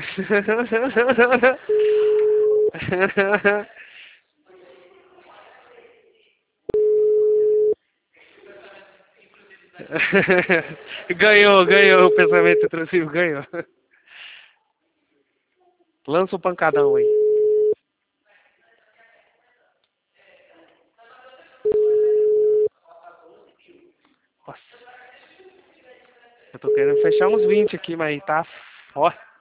Ganhou, o pensamento intrusivo ganhou. Lança um pancadão aí. Nossa. Eu tô querendo fechar uns 20 aqui, mas tá foda.